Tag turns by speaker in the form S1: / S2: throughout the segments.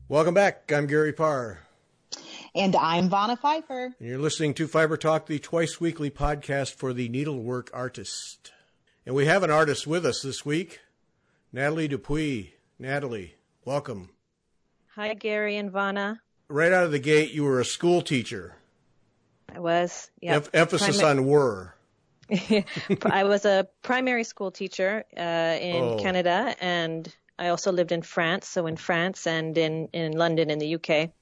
S1: Welcome back. I'm Gary Parr.
S2: And I'm Vonna Pfeiffer.
S1: And you're listening to Fiber Talk, the twice-weekly podcast for the needlework artist. And we have an artist with us this week, Natalie Dupuis. Natalie, welcome.
S3: Hi, Gary and Vonna.
S1: Right out of the gate, you were a school teacher.
S3: I was, yeah.
S1: Emphasis on were.
S3: I was a primary school teacher in Canada, and I also lived in France, so in France and in London in the UK.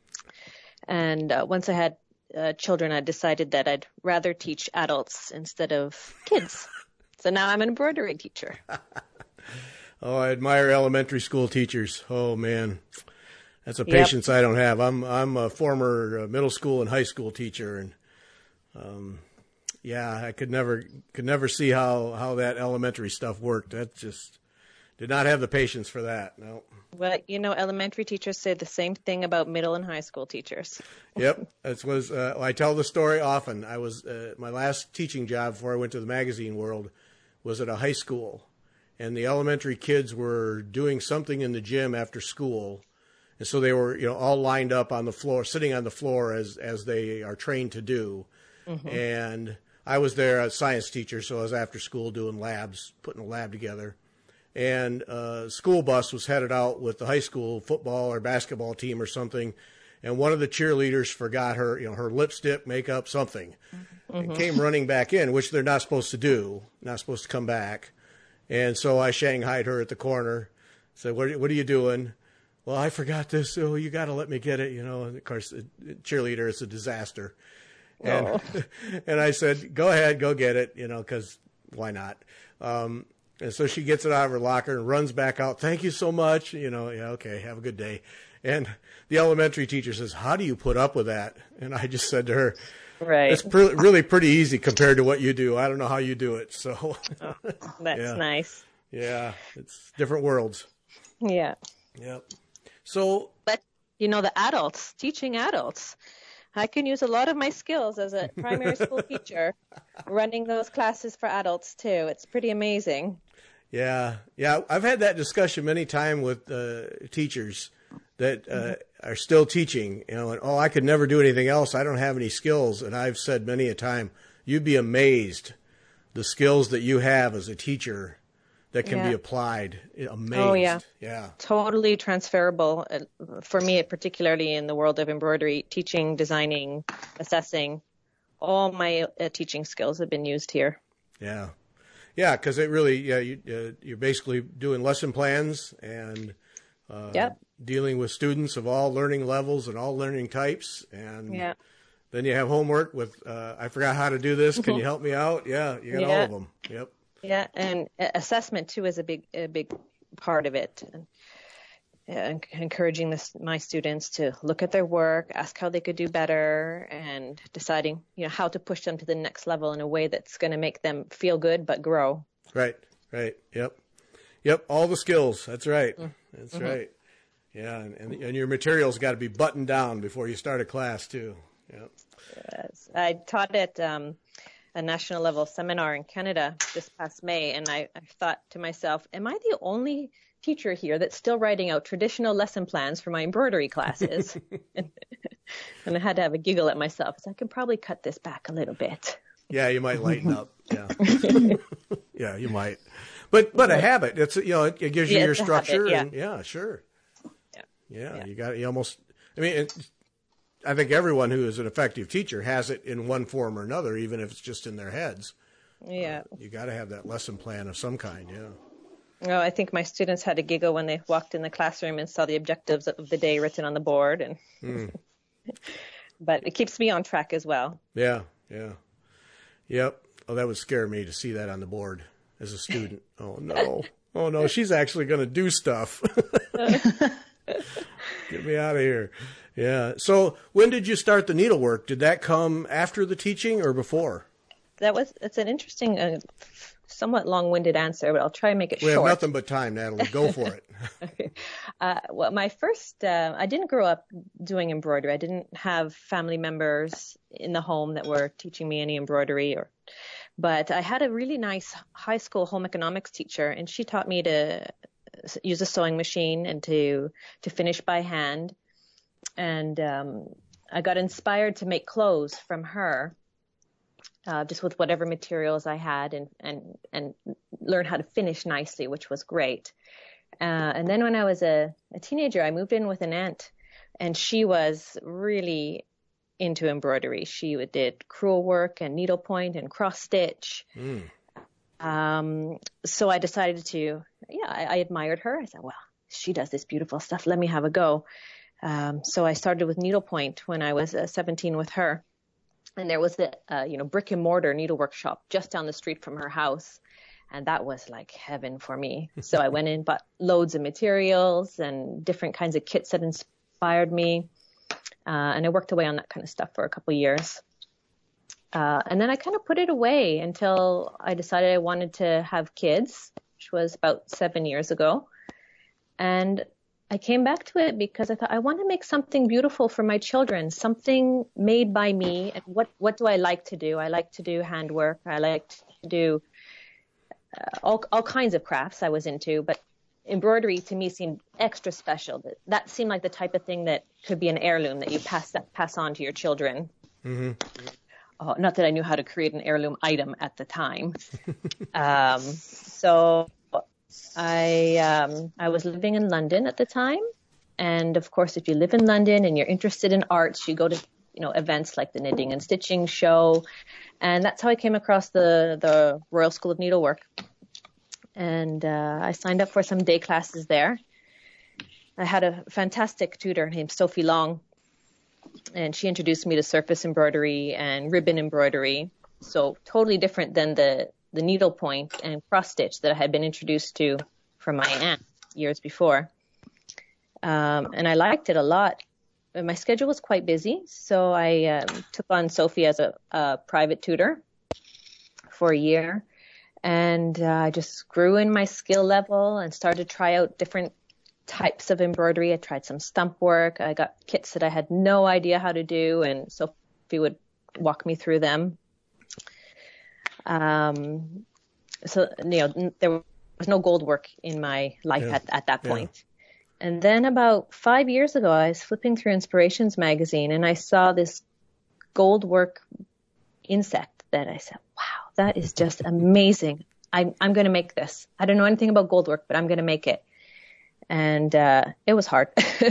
S3: And once I had children, I decided that I'd rather teach adults instead of kids. So now I'm an embroidery teacher.
S1: Oh, I admire elementary school teachers. Oh, man. That's a patience I don't have. I'm a former middle school and high school teacher, and I could never see how that elementary stuff worked. That just did not have the patience for that. No.
S3: Well, elementary teachers say the same thing about middle and high school teachers.
S1: Yep, I tell the story often. I was my last teaching job before I went to the magazine world was at a high school, and the elementary kids were doing something in the gym after school. And so they were, all lined up on the floor, sitting on the floor as they are trained to do. Mm-hmm. And I was there as a science teacher, so I was after school doing labs, putting a lab together. And a school bus was headed out with the high school football or basketball team or something. And one of the cheerleaders forgot her, her lipstick, makeup, something. Mm-hmm. And came running back in, which they're not supposed to do, not supposed to come back. And so I shanghaied her at the corner, said, what are you doing? Well, I forgot this. Oh, you got to let me get it. And of course, the cheerleader is a disaster. And and I said, go ahead, go get it, because why not? And so she gets it out of her locker and runs back out. Thank you so much. Okay, have a good day. And the elementary teacher says, how do you put up with that? And I just said to her,
S3: right.
S1: It's really pretty easy compared to what you do. I don't know how you do it. So
S3: that's nice.
S1: Yeah, it's different worlds.
S3: Yeah.
S1: Yep. So,
S3: but the adults, teaching adults, I can use a lot of my skills as a primary school teacher running those classes for adults too. It's pretty amazing.
S1: Yeah. I've had that discussion many times with teachers that are still teaching, and I could never do anything else. I don't have any skills. And I've said many a time, you'd be amazed the skills that you have as a teacher that can be applied. Amazed.
S3: Oh, yeah.
S1: Yeah.
S3: Totally transferable. For me, particularly in the world of embroidery, teaching, designing, assessing, all my teaching skills have been used here.
S1: Yeah. Yeah, because it really, you're basically doing lesson plans and dealing with students of all learning levels and all learning types. And then you have homework with, I forgot how to do this. Can you help me out? Yeah, you got all of them. Yep.
S3: Yeah, and assessment too is a big part of it. And encouraging my students to look at their work, ask how they could do better, and deciding how to push them to the next level in a way that's going to make them feel good but grow.
S1: Right. Yep. All the skills. That's right. That's right. Yeah, and your materials got to be buttoned down before you start a class too. Yep.
S3: Yes. I taught at a national level seminar in Canada this past May, and I thought to myself, am I the only teacher here that's still writing out traditional lesson plans for my embroidery classes? And I had to have a giggle at myself, because I could probably cut this back a little bit.
S1: Yeah, you might lighten up. Yeah. Yeah, you might. But a habit. It's it gives you your structure.
S3: Habit, yeah.
S1: And sure.
S3: Yeah.
S1: I think everyone who is an effective teacher has it in one form or another, even if it's just in their heads.
S3: Yeah.
S1: You got to have that lesson plan of some kind, yeah.
S3: Oh, I think my students had a giggle when they walked in the classroom and saw the objectives of the day written on the board. And but it keeps me on track as well.
S1: Yeah. Yep. Oh, that would scare me to see that on the board as a student. Oh, no, she's actually going to do stuff. Get me out of here. Yeah. So when did you start the needlework? Did that come after the teaching or before?
S3: It's an interesting, somewhat long-winded answer, but I'll try and make it short.
S1: We have nothing but time, Natalie. Go for it.
S3: Okay. Well, my first, I didn't grow up doing embroidery. I didn't have family members in the home that were teaching me any embroidery, but I had a really nice high school home economics teacher, and she taught me to use a sewing machine and to finish by hand. And I got inspired to make clothes from her, just with whatever materials I had, and learn how to finish nicely, which was great. And then when I was a teenager, I moved in with an aunt, and she was really into embroidery. She did crewel work and needlepoint and cross stitch. So I decided to, I admired her. I said, well, she does this beautiful stuff. Let me have a go. So I started with needlepoint when I was 17 with her. And there was a brick and mortar needlework shop just down the street from her house. And that was like heaven for me. So I went in, bought loads of materials and different kinds of kits that inspired me. And I worked away on that kind of stuff for a couple of years. And then I kind of put it away until I decided I wanted to have kids, which was about 7 years ago. And I came back to it because I thought, I want to make something beautiful for my children, something made by me. And what do I like to do? I like to do handwork. I like to do all kinds of crafts I was into, but embroidery to me seemed extra special. That seemed like the type of thing that could be an heirloom that you pass on to your children. Mm-hmm. Not that I knew how to create an heirloom item at the time. So I was living in London at the time. And of course, if you live in London and you're interested in arts, you go to, events like the Knitting and Stitching Show. And that's how I came across the Royal School of Needlework. And I signed up for some day classes there. I had a fantastic tutor named Sophie Long, and she introduced me to surface embroidery and ribbon embroidery. So totally different than the needlepoint and cross stitch that I had been introduced to from my aunt years before. And I liked it a lot. My schedule was quite busy, so I took on Sophie as a private tutor for a year. And I just grew in my skill level and started to try out different types of embroidery. I tried some stump work. I got kits that I had no idea how to do, and Sophie would walk me through them. So, there was no gold work in my life at that point. Yeah. And then about 5 years ago, I was flipping through Inspirations magazine, and I saw this gold work insect that I said, wow, that is just amazing. I'm going to make this. I don't know anything about gold work, but I'm going to make it. And it was hard.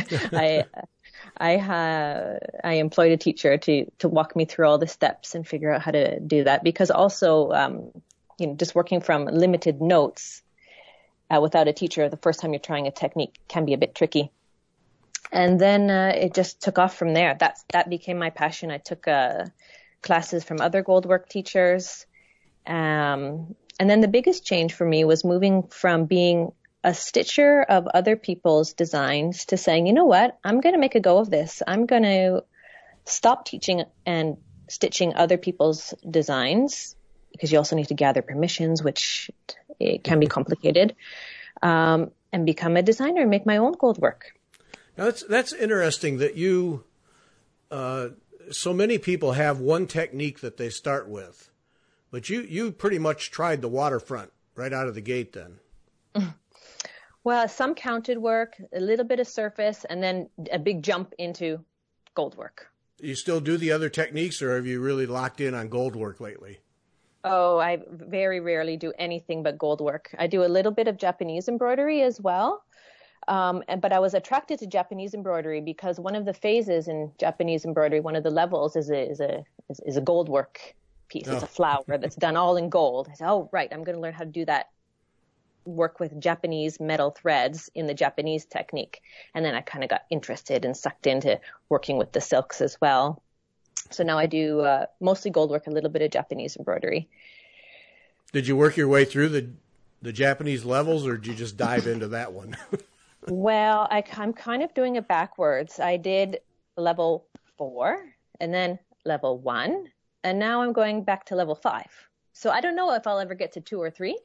S3: I employed a teacher to walk me through all the steps and figure out how to do that, because also, just working from limited notes without a teacher the first time you're trying a technique can be a bit tricky. And then it just took off from there. That became my passion. I took classes from other goldwork teachers. And then the biggest change for me was moving from being a stitcher of other people's designs to saying, you know what, I'm going to make a go of this. I'm going to stop teaching and stitching other people's designs, because you also need to gather permissions, which it can be complicated, and become a designer and make my own gold work.
S1: Now that's interesting that you, so many people have one technique that they start with, but you pretty much tried the waterfront right out of the gate then.
S3: Well, some counted work, a little bit of surface, and then a big jump into gold work.
S1: You still do the other techniques, or have you really locked in on gold work lately?
S3: Oh, I very rarely do anything but gold work. I do a little bit of Japanese embroidery as well. But I was attracted to Japanese embroidery because one of the phases in Japanese embroidery, one of the levels is a gold work piece. Oh. It's a flower that's done all in gold. I said, oh, right, I'm going to learn how to do that, work with Japanese metal threads in the Japanese technique. And then I kind of got interested and sucked into working with the silks as well. So now I do mostly gold work, a little bit of Japanese embroidery.
S1: Did you work your way through the Japanese levels, or did you just dive into that one?
S3: Well, I'm kind of doing it backwards. I did level 4 and then level 1, and now I'm going back to level 5. So I don't know if I'll ever get to 2 or 3.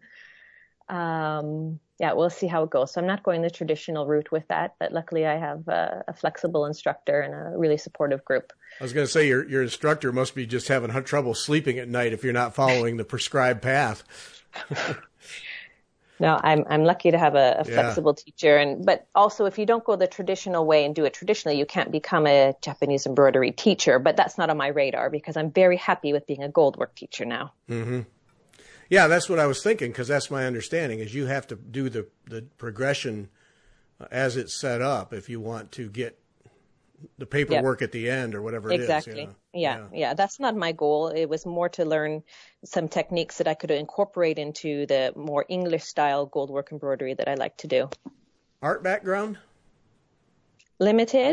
S3: Yeah, we'll see how it goes. So I'm not going the traditional route with that, but luckily I have a flexible instructor and a really supportive group.
S1: I was going to say your instructor must be just having trouble sleeping at night if you're not following the prescribed path.
S3: No, I'm lucky to have a flexible teacher, but also if you don't go the traditional way and do it traditionally, you can't become a Japanese embroidery teacher. But that's not on my radar because I'm very happy with being a goldwork teacher now.
S1: Mm-hmm. Yeah, that's what I was thinking, because that's my understanding is you have to do the progression as it's set up if you want to get the paperwork at the end or whatever it is.
S3: Exactly. Yeah. That's not my goal. It was more to learn some techniques that I could incorporate into the more English style goldwork embroidery that I like to do.
S1: Art background?
S3: Limited.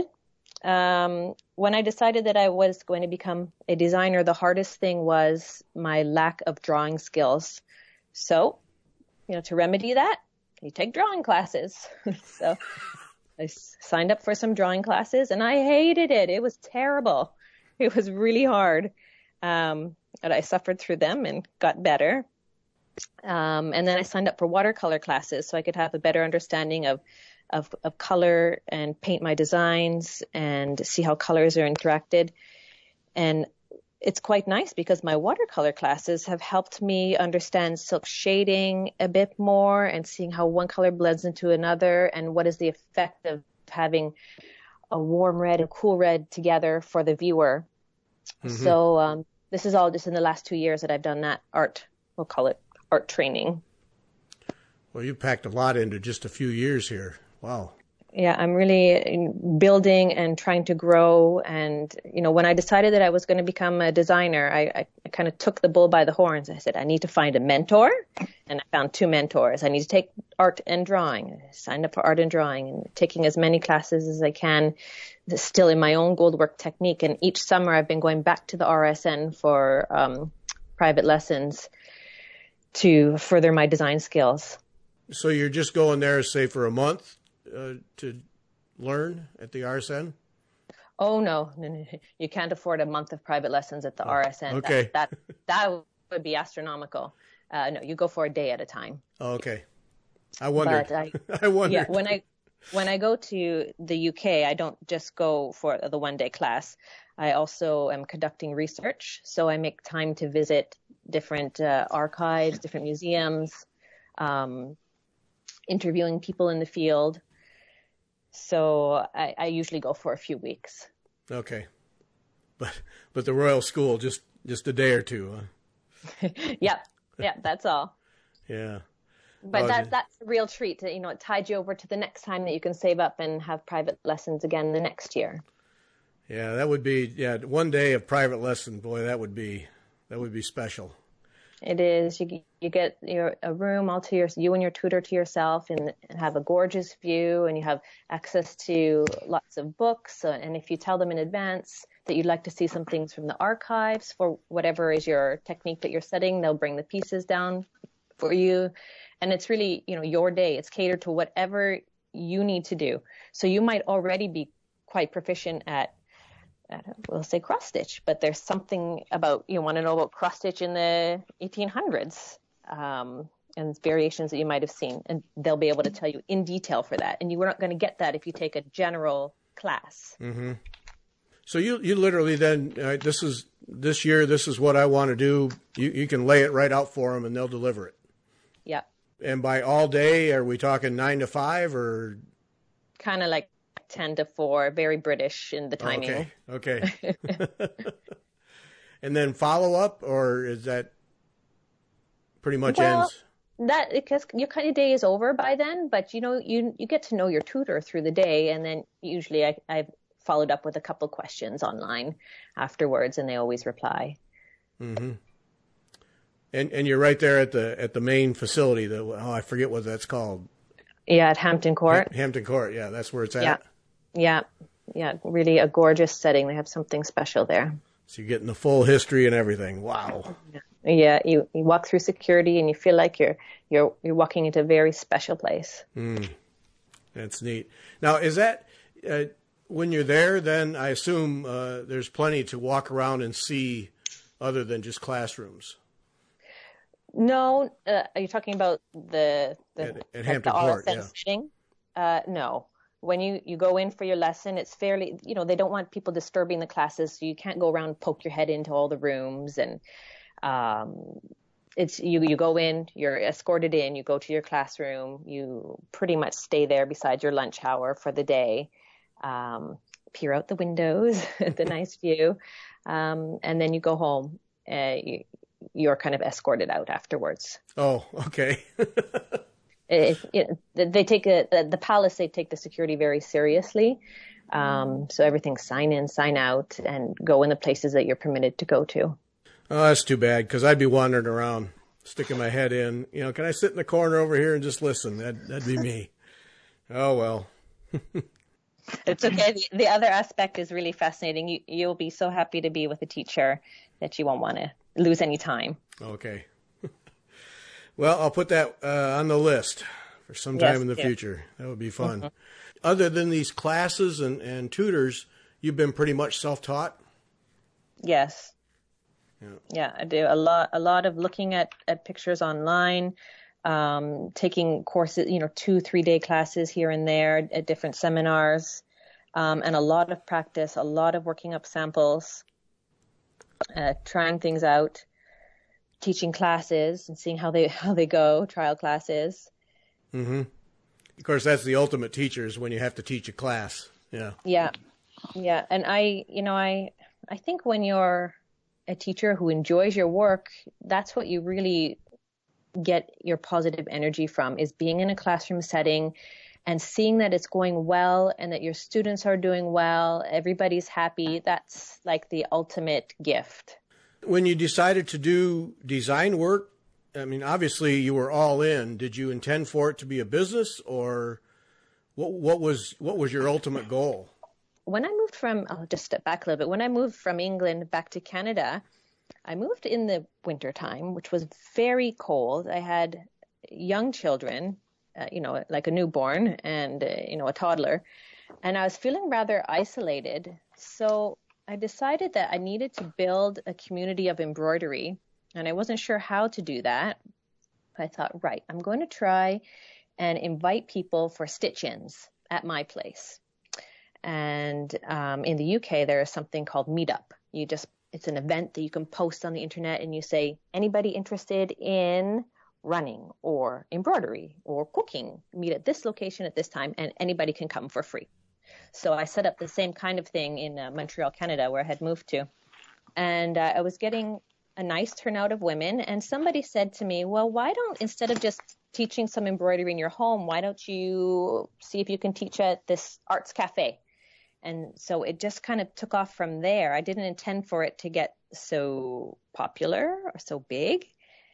S3: When I decided that I was going to become a designer, the hardest thing was my lack of drawing skills. So, to remedy that, you take drawing classes. So I signed up for some drawing classes and I hated it. It was terrible. It was really hard. But I suffered through them and got better. And then I signed up for watercolor classes so I could have a better understanding of color and paint my designs and see how colors are interacted. And it's quite nice because my watercolor classes have helped me understand silk shading a bit more and seeing how one color blends into another and what is the effect of having a warm red and cool red together for the viewer. Mm-hmm. So this is all just in the last 2 years that I've done that we'll call it art training.
S1: Well, you packed a lot into just a few years here. Wow.
S3: Yeah, I'm really building and trying to grow. And, when I decided that I was going to become a designer, I kind of took the bull by the horns. I said, I need to find a mentor. And I found 2 mentors. I need to take art and drawing. I signed up for art and drawing and taking as many classes as I can, still in my own goldwork technique. And each summer I've been going back to the RSN for private lessons to further my design skills.
S1: So you're just going there, say, for a month? To learn at the RSN?
S3: Oh, no. You can't afford a month of private lessons at the RSN.
S1: Okay.
S3: That would be astronomical. No, you go for a day at a time.
S1: Oh, okay. I wondered. I wondered.
S3: Yeah, when I go to the UK, I don't just go for the one-day class. I also am conducting research, so I make time to visit different archives, different museums, interviewing people in the field. So I usually go for a few weeks.
S1: Okay. But the Royal School, just a day or two, huh?
S3: Yeah, that's all.
S1: Yeah.
S3: But that's a real treat. It tied you over to the next time that you can save up and have private lessons again the next year.
S1: Yeah, that would be, 1 day of private lesson. Boy, that would be special.
S3: It is. You get a room all to you and your tutor to yourself, and have a gorgeous view, and you have access to lots of books. And if you tell them in advance that you'd like to see some things from the archives for whatever is your technique that you're studying, they'll bring the pieces down for you. And it's really, your day. It's catered to whatever you need to do. So you might already be quite proficient at we'll say cross stitch, but there's something about, you want to know about cross stitch in the 1800s, and variations that you might have seen, and they'll be able to tell you in detail for that. And you are not going to get that if you take a general class.
S1: Mm-hmm. So you literally then, this year, this is what I want to do. You can lay it right out for them and they'll deliver it.
S3: Yeah.
S1: And by all day, are we talking 9 to 5 or? Kind
S3: of like 10 to 4, very British in the timing.
S1: Okay. And then follow up, or is that pretty much ends?
S3: That, because your kind of day is over by then, but you get to know your tutor through the day, and then usually I've followed up with a couple questions online afterwards, and they always reply.
S1: Mm-hmm. And you're right there at the main facility. I forget what that's called.
S3: Yeah, at Hampton Court.
S1: Hampton Court, yeah, that's where it's at.
S3: Yeah, really a gorgeous setting. They have something special there.
S1: So you're getting the full history and everything. Wow.
S3: Yeah, you walk through security and you feel like you're walking into a very special place.
S1: That's neat. Now, is that when you're there? Then I assume there's plenty to walk around and see, other than just classrooms.
S3: No, are you talking about the
S1: at Hampton Court? Yeah.
S3: Setting? No. When you go in for your lesson, it's fairly, they don't want people disturbing the classes, so you can't go around and poke your head into all the rooms. And it's you go in, you're escorted in, you go to your classroom, you pretty much stay there besides your lunch hour for the day, peer out the windows at the nice view, and then you go home. You're kind of escorted out afterwards.
S1: Oh, okay.
S3: They take the palace. They take the security very seriously. So everything's sign in, sign out, and go in the places that you're permitted to go to.
S1: Oh, that's too bad, because I'd be wandering around, sticking my head in. Can I sit in the corner over here and just listen? That'd be me. Oh, well.
S3: It's okay. The other aspect is really fascinating. You'll be so happy to be with a teacher that you won't want to lose any time.
S1: Okay. Well, I'll put that on the list for some time in the future. That would be fun. Mm-hmm. Other than these classes and tutors, you've been pretty much self-taught?
S3: Yes. Yeah, I do a lot of looking at pictures online, taking courses, 2-3 day classes here and there at different seminars, and a lot of practice, a lot of working up samples, trying things out, teaching classes and seeing how they go, trial classes.
S1: Mm-hmm. Of course, that's the ultimate teacher, is when you have to teach a class. Yeah.
S3: Yeah. Yeah. And I think when you're a teacher who enjoys your work, that's what you really get your positive energy from, is being in a classroom setting and seeing that it's going well and that your students are doing well, everybody's happy. That's like the ultimate gift.
S1: When you decided to do design work, I mean, obviously you were all in. Did you intend for it to be a business, or what was your ultimate goal?
S3: When I moved I'll just step back a little bit. When I moved from England back to Canada, I moved in the wintertime, which was very cold. I had young children, like a newborn and, a toddler, and I was feeling rather isolated. So I decided that I needed to build a community of embroidery, and I wasn't sure how to do that. I thought, right, I'm going to try and invite people for stitch-ins at my place. And in the UK, there is something called Meetup. It's an event that you can post on the internet, and you say, anybody interested in running or embroidery or cooking, meet at this location at this time, and anybody can come for free. So I set up the same kind of thing in Montreal, Canada, where I had moved to. And I was getting a nice turnout of women. And somebody said to me, well, instead of just teaching some embroidery in your home, why don't you see if you can teach at this arts cafe? And so it just kind of took off from there. I didn't intend for it to get so popular or so big.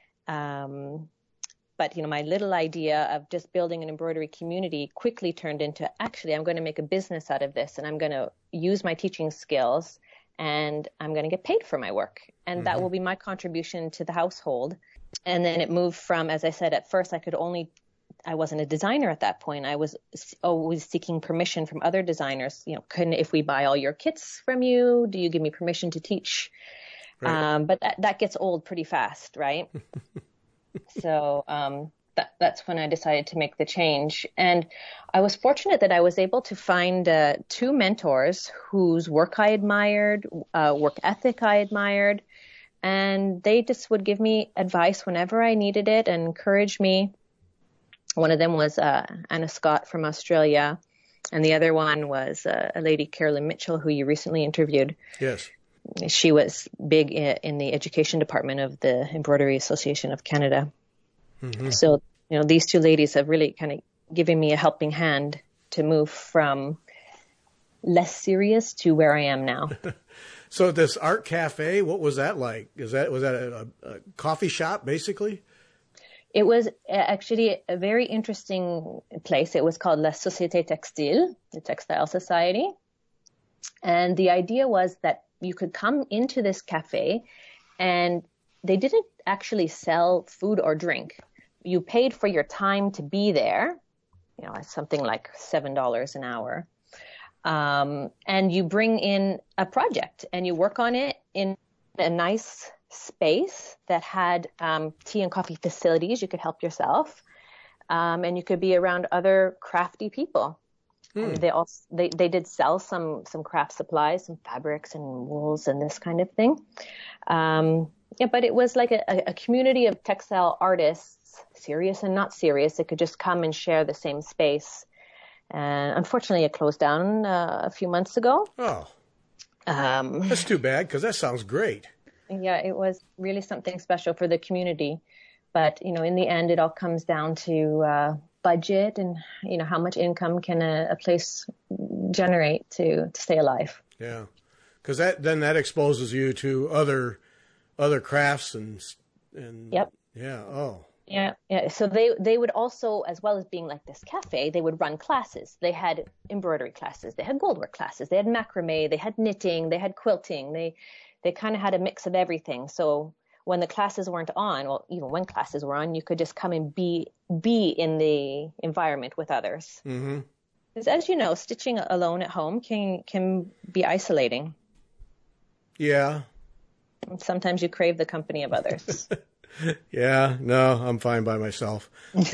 S3: But, my little idea of just building an embroidery community quickly turned into, actually, I'm going to make a business out of this, and I'm going to use my teaching skills, and I'm going to get paid for my work. And that will be my contribution to the household. And then it moved from, as I said, at first I wasn't a designer at that point. I was always seeking permission from other designers. If we buy all your kits from you, do you give me permission to teach? Right. But that gets old pretty fast, right? So that's when I decided to make the change. And I was fortunate that I was able to find 2 mentors whose work I admired, work ethic I admired, and they just would give me advice whenever I needed it and encourage me. One of them was Anna Scott from Australia, and the other one was a lady, Carolyn Mitchell, who you recently interviewed.
S1: Yes.
S3: She was big in the education department of the Embroidery Association of Canada. Mm-hmm. So, these 2 ladies have really kind of given me a helping hand to move from less serious to where I am now.
S1: So this art cafe, what was that like? Was that a coffee shop, basically?
S3: It was actually a very interesting place. It was called La Société Textile, the Textile Society. And the idea was that you could come into this cafe, and they didn't actually sell food or drink. You paid for your time to be there, something like $7 an hour. And you bring in a project and you work on it in a nice space that had tea and coffee facilities. You could help yourself, and you could be around other crafty people. They did sell some craft supplies, some fabrics and wools and this kind of thing. Yeah, but it was like a community of textile artists, serious and not serious, that could just come and share the same space. And unfortunately, it closed down a few months ago.
S1: Oh,
S3: Um,
S1: that's too bad because that sounds great.
S3: yeah, it was really something special for the community. But, in the end, it all comes down to budget and, how much income can a place generate to stay alive.
S1: Yeah, because that exposes you to other crafts and
S3: Yep.
S1: yeah. Oh,
S3: Yeah, yeah. So they would also, as well as being like this cafe, they would run classes. They had embroidery classes, they had goldwork classes, they had macrame, they had knitting, they had quilting. They kind of had a mix of everything. So when the classes weren't on, well, even when classes were on, you could just come and be in the environment with others.
S1: mm-hmm.
S3: Because as you know, stitching alone at home can be isolating.
S1: Yeah.
S3: Sometimes you crave the company of others.
S1: Yeah, no, I'm fine by myself.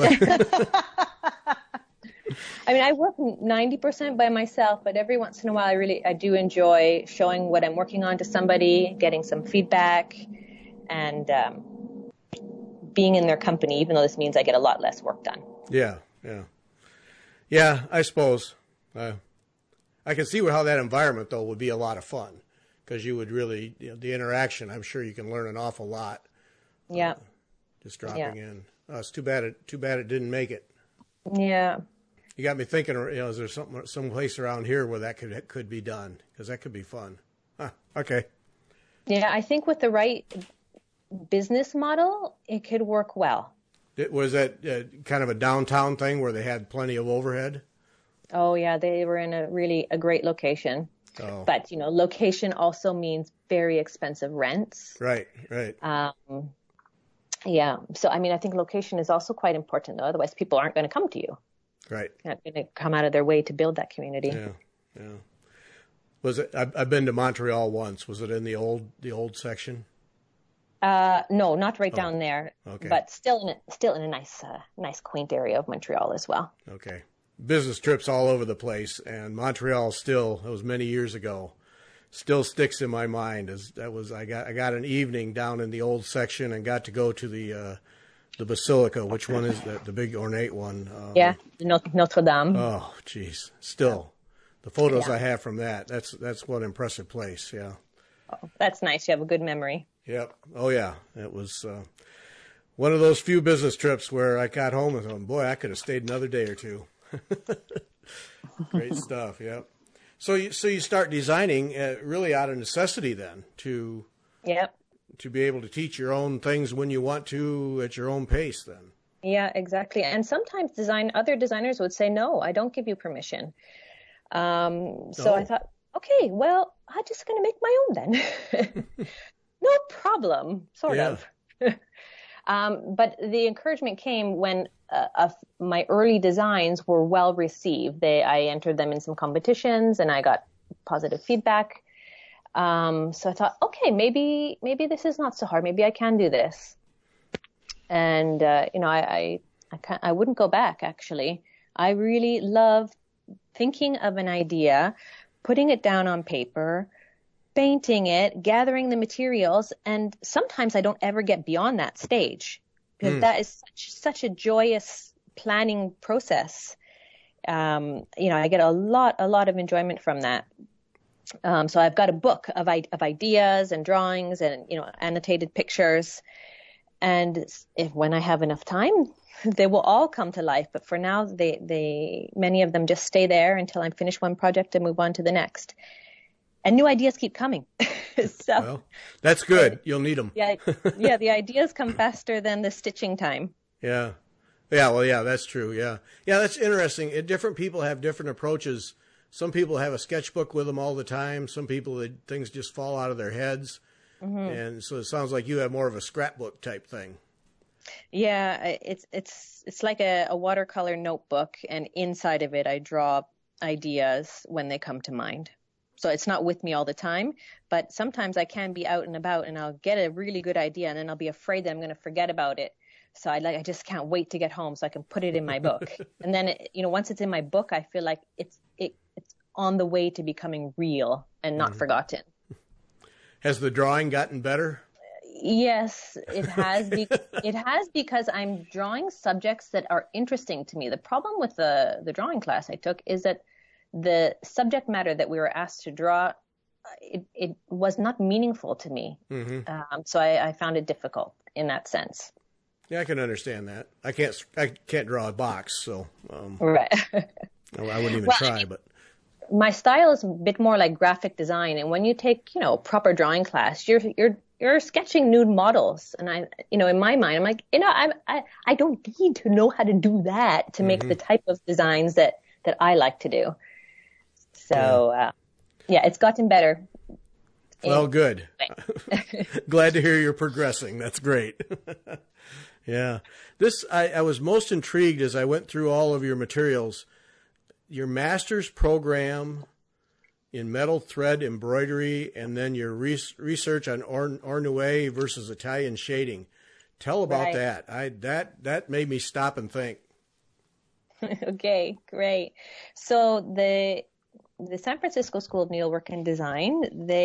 S3: I mean, I work 90% by myself, but every once in a while, I do enjoy showing what I'm working on to somebody, getting some feedback, and being in their company, even though this means I get a lot less work done.
S1: Yeah, yeah. Yeah, I suppose. I can see how that environment, though, would be a lot of fun because you would really, the interaction, I'm sure you can learn an awful lot.
S3: Yeah.
S1: Just dropping in. It's too bad it didn't make it.
S3: Yeah.
S1: You got me thinking, is there some place around here where that could be done? Because that could be fun. Huh, okay.
S3: Yeah, I think with the right business model, it could work well.
S1: Was that kind of a downtown thing where they had plenty of overhead?
S3: Oh, yeah, they were in a great location.
S1: Oh.
S3: But, location also means very expensive rents.
S1: Right, right.
S3: Yeah. So, I mean, I think location is also quite important, though. Otherwise, people aren't going to come to you.
S1: Right.
S3: They're not going to come out of their way to build that community.
S1: Yeah, yeah. Was it? I've been to Montreal once. Was it in the old section?
S3: No, not right down there.
S1: Okay.
S3: But still in a nice quaint area of Montreal as well.
S1: Okay. Business trips all over the place, and Montreal still, that was many years ago, still sticks in my mind. I got an evening down in the old section and got to go to the Basilica. Which one is that? The big ornate one?
S3: Yeah, Notre Dame.
S1: Oh, geez. Still, the photos I have from that's one impressive place. Yeah.
S3: Oh, that's nice. You have a good memory.
S1: Yep. Oh yeah. It was one of those few business trips where I got home and thought, boy, I could have stayed another day or two. Great stuff. Yep. So you start designing really out of necessity then to be able to teach your own things when you want to at your own pace then.
S3: Yeah, exactly. And sometimes other designers would say, no, I don't give you permission. So I thought, okay, well, I'm just going to make my own then. No problem, sort of. But the encouragement came when my early designs were well received. I entered them in some competitions and I got positive feedback. So I thought, okay, maybe this is not so hard. Maybe I can do this. And, I wouldn't go back, actually. I really love thinking of an idea, putting it down on paper, painting it, gathering the materials, and sometimes I don't ever get beyond that stage because that is such a joyous planning process. I get a lot of enjoyment from that. So I've got a book of ideas and drawings and annotated pictures, and when I have enough time, they will all come to life. But for now, many of them just stay there until I finish one project and move on to the next. And new ideas keep coming. So,
S1: well, that's good. You'll need them.
S3: Yeah, the ideas come faster than the stitching time.
S1: Yeah. Well, yeah, that's true. Yeah. That's interesting. Different people have different approaches. Some people have a sketchbook with them all the time. Some people, things just fall out of their heads. Mm-hmm. And so it sounds like you have more of a scrapbook type thing.
S3: Yeah, it's like a watercolor notebook, and inside of it I draw ideas when they come to mind. So it's not with me all the time, but sometimes I can be out and about and I'll get a really good idea and then I'll be afraid that I'm going to forget about it. So I just can't wait to get home so I can put it in my book. And then, once it's in my book, I feel like it's on the way to becoming real and not forgotten.
S1: Has the drawing gotten better?
S3: Yes, it has. It has because I'm drawing subjects that are interesting to me. The problem with the drawing class I took is that the subject matter that we were asked to draw, it was not meaningful to me.
S1: Mm-hmm.
S3: So I found it difficult in that sense.
S1: Yeah, I can understand that. I can't draw a box, so
S3: Right.
S1: I wouldn't even try. But
S3: my style is a bit more like graphic design, and when you take, proper drawing class, you're sketching nude models, and in my mind, I'm like, I don't need to know how to do that to make the type of designs that I like to do. So, yeah, it's gotten better.
S1: Well, good. Glad to hear you're progressing. That's great. Yeah. I was most intrigued as I went through all of your materials. Your master's program in metal thread embroidery, and then your research on ornue versus Italian shading. Tell about that. That made me stop and think.
S3: Okay, great. So the San Francisco School of Needlework and Design,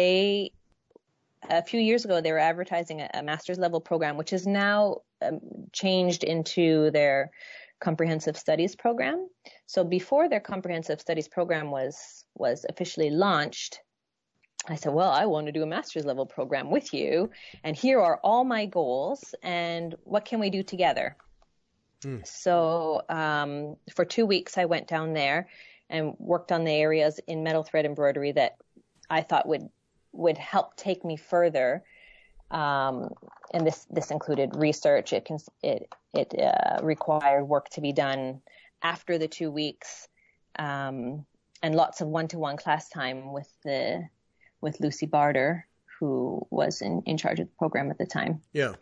S3: a few years ago, they were advertising a master's level program, which is now changed into their comprehensive studies program. So before their comprehensive studies program was officially launched, I said, well, I want to do a master's level program with you, and here are all my goals, and what can we do together? So for 2 weeks, I went down there and worked on the areas in metal thread embroidery that I thought would help take me further. And this included research. It required work to be done after the 2 weeks, and lots of one-to-one class time with Lucy Barter, who was in charge of the program at the time.
S1: Yeah.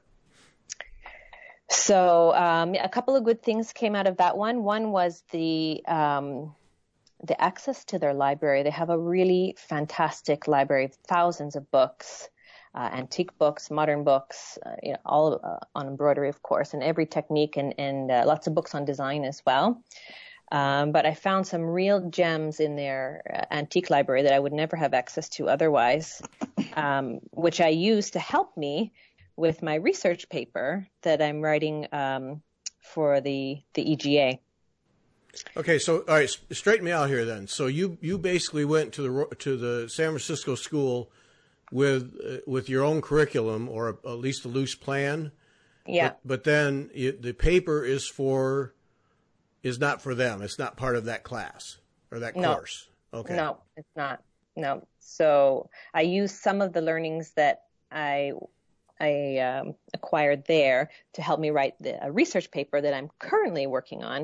S3: So a couple of good things came out of that one. One was the access to their library. They have a really fantastic library, thousands of books, antique books, modern books, all on embroidery, of course, and every technique, and lots of books on design as well. But I found some real gems in their antique library that I would never have access to otherwise, which I use to help me with my research paper that I'm writing for the EGA.
S1: Okay, so all right, straighten me out here then. So you basically went to the San Francisco school with your own curriculum, or at least a loose plan.
S3: Yeah.
S1: But then the paper is not for them. It's not part of that class or that course. Okay.
S3: No, it's not. No. So I use some of the learnings that I acquired there to help me write a research paper that I'm currently working on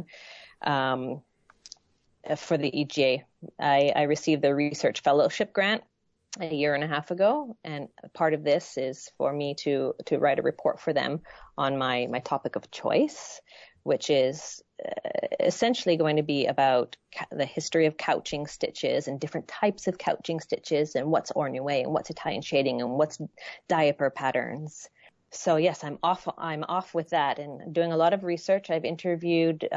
S3: for the EGA. I received the research fellowship grant a year and a half ago, and part of this is for me to write a report for them on my topic of choice, which is essentially going to be about the history of couching stitches and different types of couching stitches, and what's ornue and what's Italian shading and what's diaper patterns. So yes, I'm off with that and doing a lot of research. I've interviewed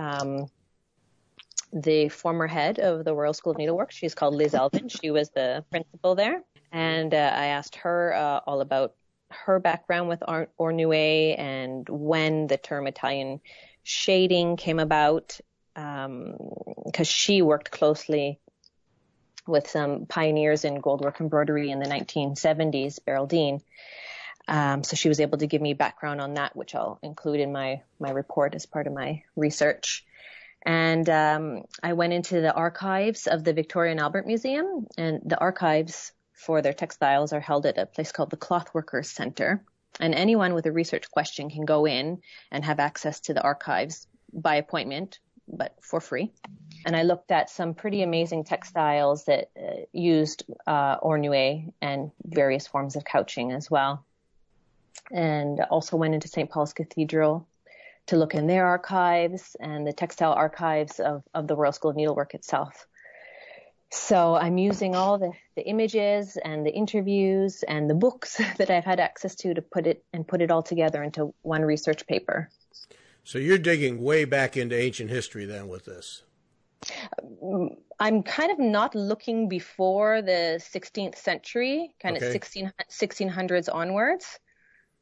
S3: the former head of the Royal School of Needlework. She's called Liz Elvin. She was the principal there. And I asked her all about her background with ornue and when the term Italian shading came about, because she worked closely with some pioneers in goldwork embroidery in the 1970s, Beryl Dean. So she was able to give me background on that, which I'll include in my report as part of my research. And I went into the archives of the Victoria and Albert Museum, and the archives for their textiles are held at a place called the Clothworkers Center. And anyone with a research question can go in and have access to the archives by appointment, but for free. And I looked at some pretty amazing textiles that used ornue and various forms of couching as well. And also went into St. Paul's Cathedral to look in their archives and the textile archives of the Royal School of Needlework itself. So I'm using all the images and the interviews and the books that I've had access to put it all together into one research paper.
S1: So you're digging way back into ancient history then with this.
S3: I'm kind of not looking before the 16th century, kind of 1600s onwards.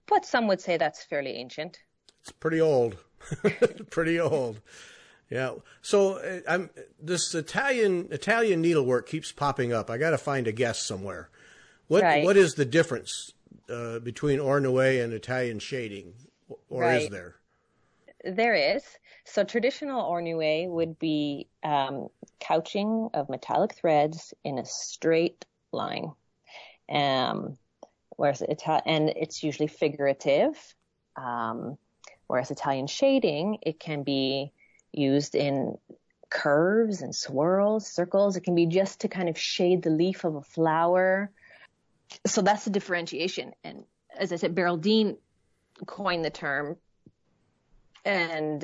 S3: but some would say that's fairly ancient.
S1: It's pretty old. Pretty old. Yeah. So this Italian needlework keeps popping up. I got to find a guess somewhere. What is the difference between Ornue and Italian shading, or is there?
S3: There is. So traditional Ornue would be couching of metallic threads in a straight line, whereas and it's usually figurative. Whereas Italian shading, it can be used in curves and swirls, circles. It can be just to kind of shade the leaf of a flower. So that's the differentiation. And as I said, Beryl Dean coined the term, and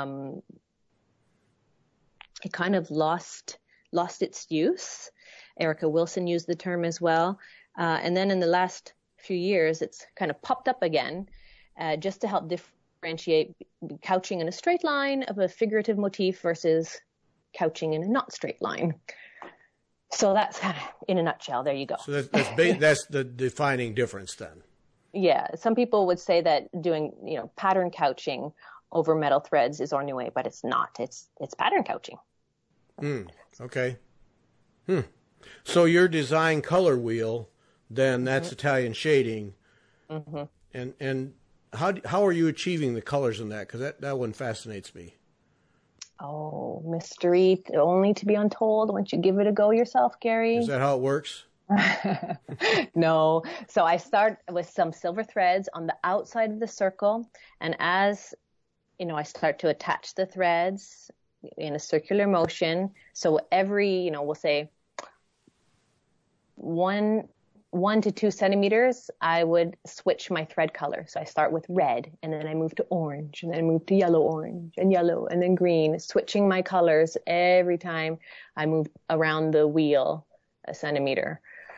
S3: it kind of lost its use. Erica Wilson used the term as well. And then in the last few years, it's kind of popped up again, just to help differentiate couching in a straight line of a figurative motif versus couching in a not straight line. So that's kind of, in a nutshell, there you go.
S1: So that's the defining difference then.
S3: Yeah, some people would say that doing, pattern couching over metal threads is Ornue, but it's not. It's pattern couching.
S1: Okay. So your design color wheel, then that's Italian shading. And how are you achieving the colors in that? Because that one fascinates me.
S3: Oh, mystery only to be untold once you give it a go yourself, Gary.
S1: Is that how it works?
S3: No. So I start with some silver threads on the outside of the circle. And as, I start to attach the threads in a circular motion. So every, we'll say 1 to 2 centimeters, I would switch my thread color. So I start with red, and then I move to orange, and then I move to orange, and then green, switching my colors every time I move around the wheel a centimeter.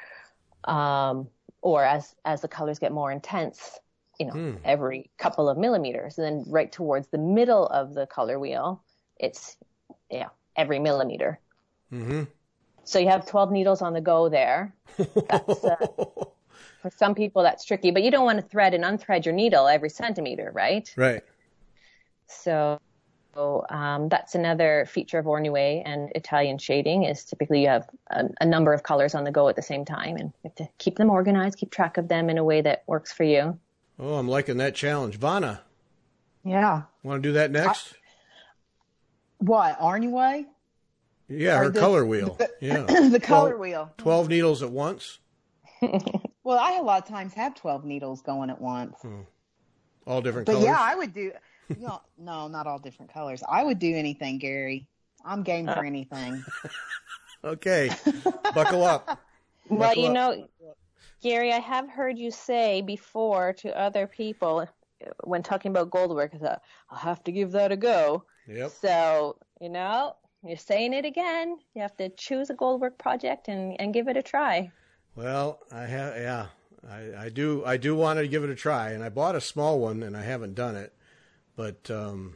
S3: Or as the colors get more intense, every couple of millimeters. And then right towards the middle of the color wheel, it's, every millimeter. So you have 12 needles on the go there. That's, for some people, that's tricky, but you don't want to thread and unthread your needle every centimeter, right?
S1: Right.
S3: So that's another feature of Ornue and Italian shading is typically you have a number of colors on the go at the same time, and you have to keep them organized, keep track of them in a way that works for you.
S1: Oh, I'm liking that challenge. Vanna.
S2: Yeah.
S1: Want to do that next?
S2: What, Ornue?
S1: Yeah, her color wheel. Yeah.
S2: The color wheel.
S1: 12 needles at once?
S2: Well, I a lot of times have 12 needles going at once.
S1: All different colors?
S2: But yeah, I would do, no, not all different colors. I would do anything, Gary. I'm game for anything.
S1: Okay. Buckle up.
S3: Well, Gary, I have heard you say before to other people when talking about goldwork, I'll have to give that a go.
S1: Yep.
S3: So, you're saying it again. You have to choose a goldwork project and give it a try.
S1: Well, I do want to give it a try, and I bought a small one, and I haven't done it, but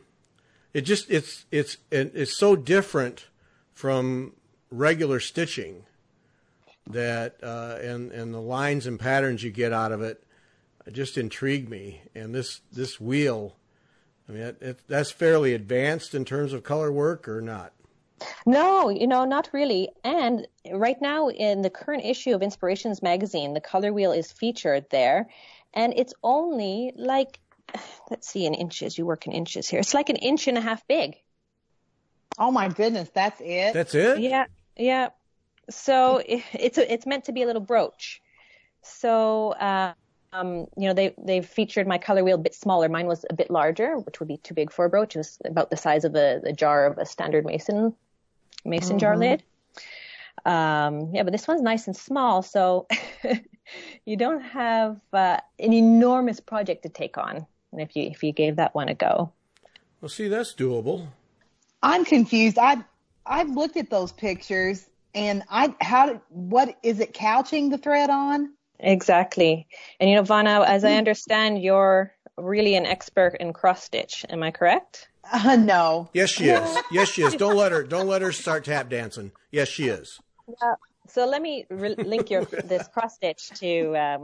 S1: it's so different from regular stitching that and the lines and patterns you get out of it just intrigue me. And this wheel, I mean, that's fairly advanced in terms of color work, or not?
S3: No, not really. And right now in the current issue of Inspirations magazine, the color wheel is featured there. And it's only like, let's see, in inches. You work in inches here. It's like 1.5 inches big.
S2: Oh my goodness, that's it?
S1: That's it?
S3: Yeah. So it's meant to be a little brooch. So, they've featured my color wheel a bit smaller. Mine was a bit larger, which would be too big for a brooch. It was about the size of the jar of a standard mason jar lid. But this one's nice and small, so you don't have an enormous project to take on if you gave that one a go.
S1: Well, see, that's doable.
S2: I'm confused. I've looked at those pictures, and what is it couching the thread on?
S3: Exactly. And Vanna, as I understand, you're really an expert in cross stitch. Am I correct?
S2: No.
S1: Yes, she is. Yes, she is. Don't let her start tap dancing. Yes, she is.
S3: So let me link this cross stitch to my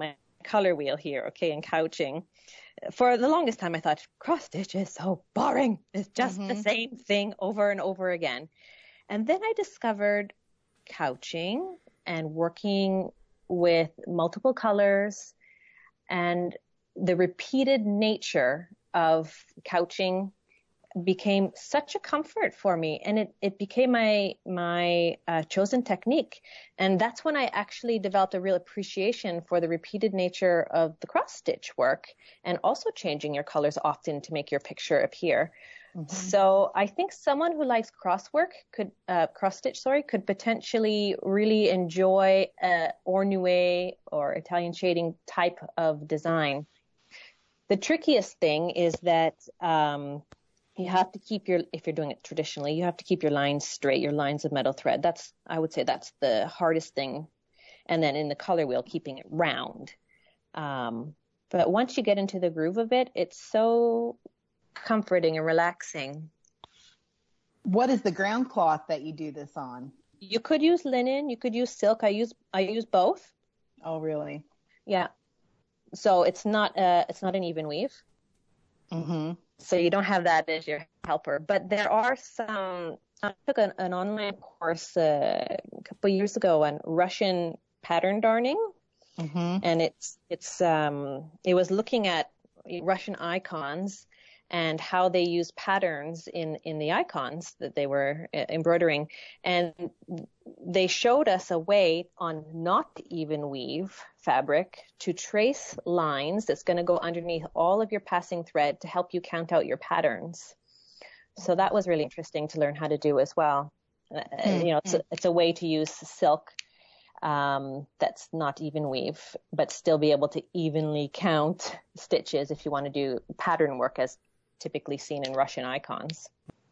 S3: color wheel here, okay, and couching. For the longest time, I thought cross stitch is so boring. It's just the same thing over and over again. And then I discovered couching and working with multiple colors, and the repeated nature of couching became such a comfort for me, and it became my chosen technique. And that's when I actually developed a real appreciation for the repeated nature of the cross stitch work, and also changing your colors often to make your picture appear. So I think someone who likes cross stitch could potentially really enjoy a ornue or Italian shading type of design. The trickiest thing is that you have to keep if you're doing it traditionally, you have to keep your lines straight, your lines of metal thread. I would say that's the hardest thing. And then in the color wheel, keeping it round. But once you get into the groove of it, it's so comforting and relaxing.
S2: What is the ground cloth that you do this on?
S3: You could use linen, you could use silk. I use both.
S2: Oh, really?
S3: Yeah. So it's not an even weave. So you don't have that as your helper. But there are some. I took an online course a couple of years ago on Russian pattern darning, and it was looking at Russian icons and how they use patterns in the icons that they were embroidering. And they showed us a way on not even weave fabric to trace lines that's going to go underneath all of your passing thread to help you count out your patterns. So that was really interesting to learn how to do as well. It's a way to use silk that's not even weave, but still be able to evenly count stitches if you want to do pattern work as typically seen in Russian icons.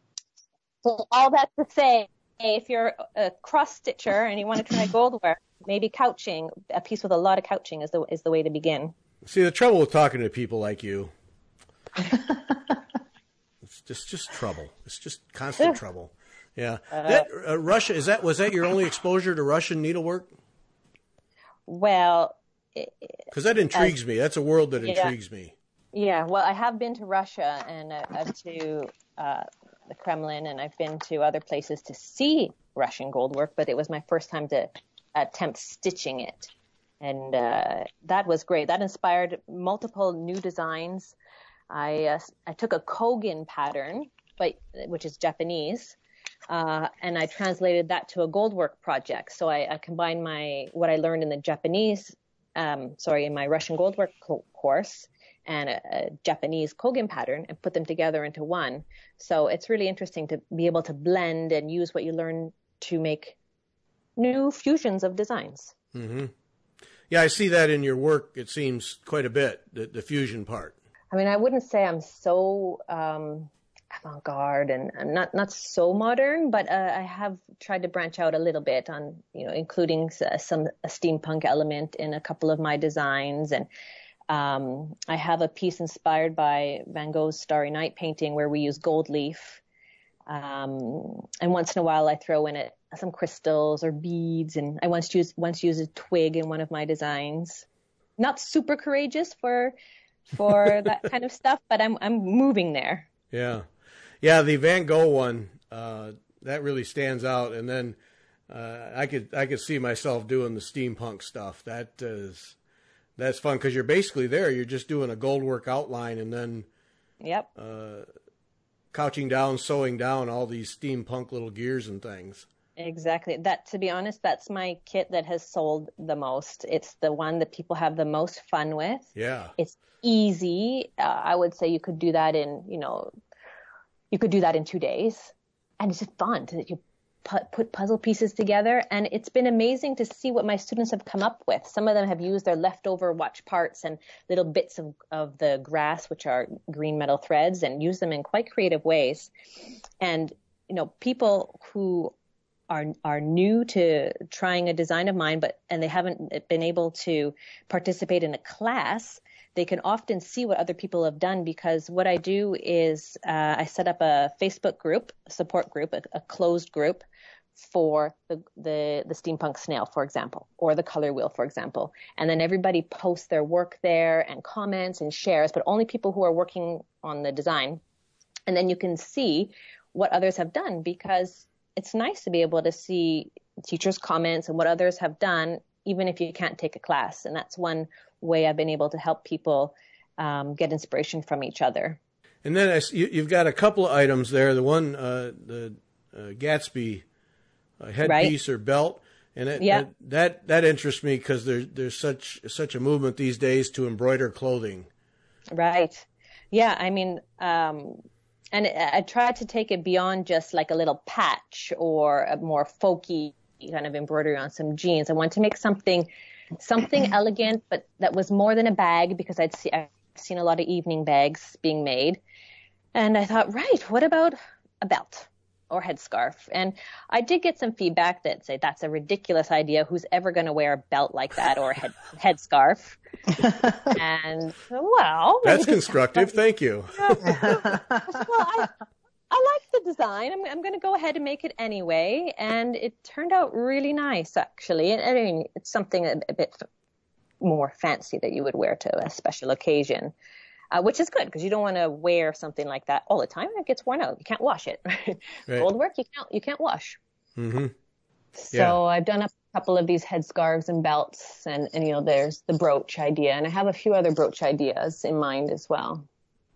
S3: So all that to say, if you're a cross stitcher and you want to try gold work, maybe couching, a piece with a lot of couching is the way to begin.
S1: See, the trouble with talking to people like you, it's just trouble. It's just constant trouble. Yeah. Russia, was that your only exposure to Russian needlework?
S3: Well,
S1: because that intrigues me. That's a world that intrigues me.
S3: Yeah, well, I have been to Russia, and I've to the Kremlin, and I've been to other places to see Russian gold work, but it was my first time to attempt stitching it. And that was great. That inspired multiple new designs. I took a Kogan pattern, which is Japanese, and I translated that to a goldwork project. So I combined what I learned in the in my Russian goldwork course and a Japanese Kogan pattern and put them together into one. So it's really interesting to be able to blend and use what you learn to make new fusions of designs. Mm-hmm.
S1: Yeah, I see that in your work. It seems quite a bit, the fusion part.
S3: I mean, I wouldn't say I'm so avant-garde and I'm not so modern, but I have tried to branch out a little bit on, including a steampunk element in a couple of my designs. And I have a piece inspired by Van Gogh's Starry Night painting where we use gold leaf. And once in a while I throw in some crystals or beads. And I once used a twig in one of my designs. Not super courageous for that kind of stuff, but I'm moving there.
S1: Yeah. Yeah. The Van Gogh one, that really stands out. And then, I could see myself doing the steampunk stuff. That's fun because you're basically there. You're just doing a goldwork outline and then couching down, sewing down all these steampunk little gears and things.
S3: Exactly. To be honest, that's my kit that has sold the most. It's the one that people have the most fun with.
S1: Yeah.
S3: It's easy. I would say you could do that in 2 days, and it's just fun you put puzzle pieces together. And it's been amazing to see what my students have come up with. Some of them have used their leftover watch parts and little bits of the grass, which are green metal threads, and use them in quite creative ways. And, people who are new to trying a design of mine, and they haven't been able to participate in a class, they can often see what other people have done, because what I do is I set up a Facebook group, a support group, a closed group for the steampunk snail, for example, or the color wheel, for example. And then everybody posts their work there and comments and shares, but only people who are working on the design. And then you can see what others have done, because it's nice to be able to see teachers' comments and what others have done, even if you can't take a class. And that's one way I've been able to help people get inspiration from each other.
S1: And then you've got a couple of items there. The one, the Gatsby headpiece or belt, and that interests me because there's such a movement these days to embroider clothing.
S3: Right. Yeah. I mean, and I tried to take it beyond just like a little patch or a more folky kind of embroidery on some jeans. I wanted to make something elegant, but that was more than a bag, because I've seen a lot of evening bags being made. And I thought, right, what about a belt or headscarf? And I did get some feedback that say that's a ridiculous idea. Who's ever going to wear a belt like that or a headscarf? And well,
S1: that's constructive. Thank you.
S3: Well, I like the design. I'm going to go ahead and make it anyway. And it turned out really nice, actually. And I mean, it's something a bit more fancy that you would wear to a special occasion. Which is good, because you don't want to wear something like that all the time. It gets worn out. You can't wash it. Right. Old work, you can't wash.
S1: Mm-hmm.
S3: So I've done a couple of these headscarves and belts, and there's the brooch idea, and I have a few other brooch ideas in mind as well.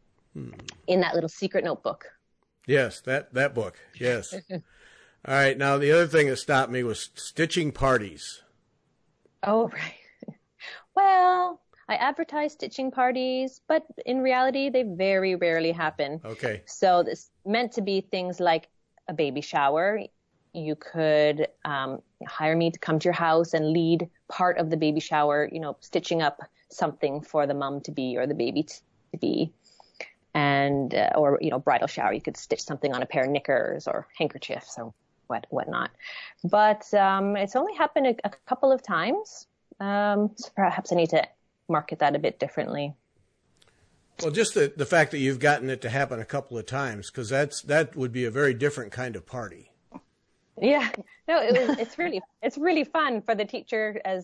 S3: In that little secret notebook.
S1: Yes, that book. Yes. All right. Now the other thing that stopped me was stitching parties.
S3: Oh, right. Well, I advertise stitching parties, but in reality, they very rarely happen.
S1: Okay.
S3: So this meant to be things like a baby shower. You could hire me to come to your house and lead part of the baby shower, stitching up something for the mom to be or the baby to be. And, or, bridal shower, you could stitch something on a pair of knickers or handkerchiefs or whatnot. But it's only happened a couple of times. So perhaps I need to market that a bit differently.
S1: Well, just the fact that you've gotten it to happen a couple of times, because that would be a very different kind of party.
S3: Yeah, no, it's really fun for the teacher, as